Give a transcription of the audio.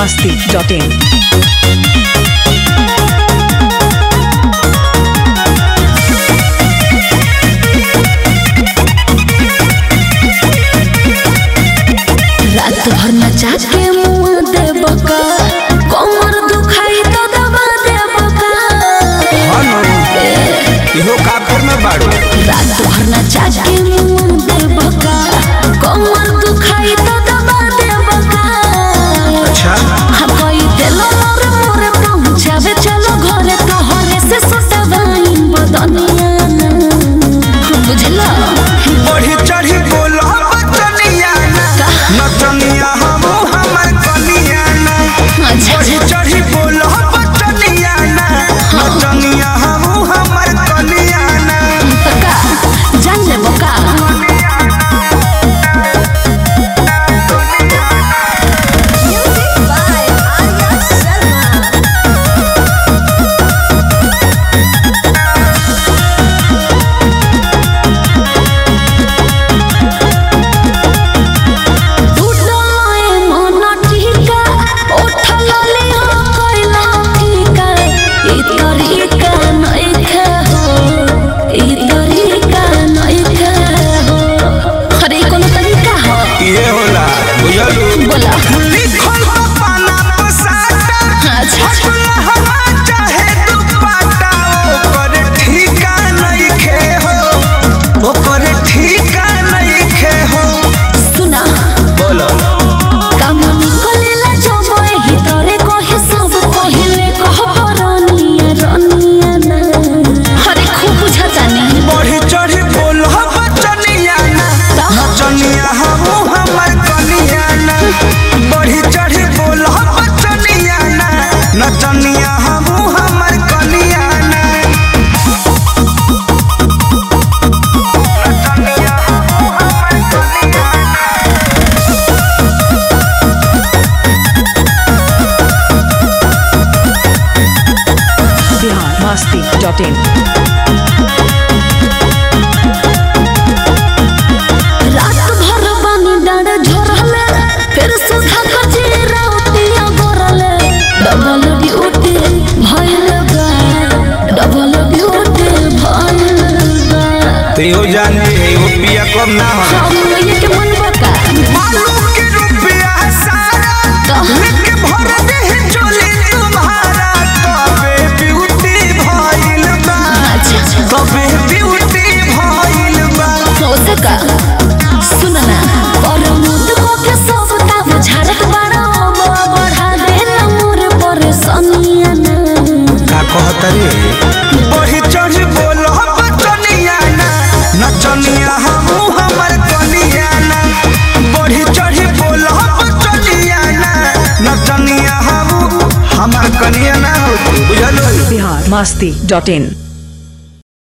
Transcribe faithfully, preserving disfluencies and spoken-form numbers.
masti dot in. रात भर नचा के मुँह दे बका, कमर दुखाई तो दबा दे बका। इहो काकर में बाड़ू। रात भर नचा के मुँह दे बका, कमर दुखाई तो दबा दे बका। अच्छा हम कोई दिलो मोरे मोरे पहुँचावे चलो घरे तोहरे से सटवाई बदनिया ना, बुझला? बढ़ी चढ़ी बोलो बचनिया ना, नचनिया हम हमर कनिया ना। बढ़ी चढ़ी बोलो बचनिया ना, नचनिया हम हमर कनिया ना। बका जान ले बका। masti dot in. रात भर पानी डांड झोरले, फिर सुधा कचे रातिया गोरले। डबल ड्यूटी भइल बा, डबल ड्यूटी भइल बा। तेहो जाने एगो पिया कम ना हो। हम ये के मन बका मालूम के रुपया सारा लेके भर दे चोली तुम्हारा। तबे ब्यूटी भइल बा, तबे ब्यूटी भइल बा। हो सका सुन ना, और मुद को के सब ताव झारत बड़ा बढ़ा दे मोर परेशानिया ना। का कहत रे? बढ़ी चढ़ी बोलो बचनिया ना, नचनिया हम हमर कनिया ना। बढ़ी चढ़ी बोलो बचनिया ना, नचनिया हम हमर कनिया ना। बुझलो? Bihar masti dot in.